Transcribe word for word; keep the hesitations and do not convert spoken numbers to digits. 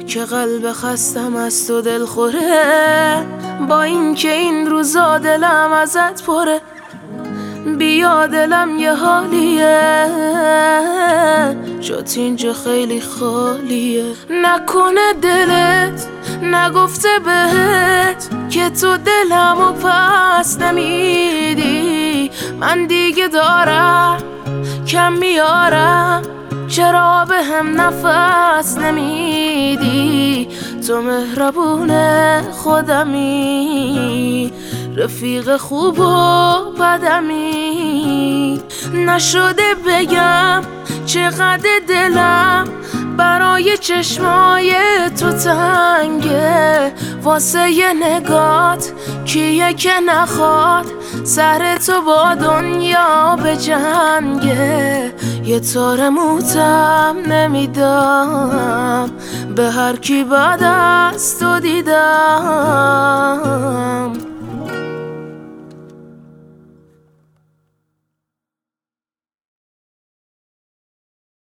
که قلب خستم از تو دل خوره، با این که این روزا دلم ازت پره. بیا دلم یه حالیه، جات اینجا خیلی خالیه. نکنه دلت نگفته بهت که تو دلمو پس نمیدی. من دیگه دارم کم میارم، چرا به هم نفس نمیدی؟ تو مهربون خودمی، رفیق خوب و بدمی. نشده بگم چقدر دلم برای چشمای تو تنگه. واسه یه نگات کیه که نخواد سر تو با دنیا به جنگه. یه تار موتم نمیدم به هر کی بعد از تو دیدم.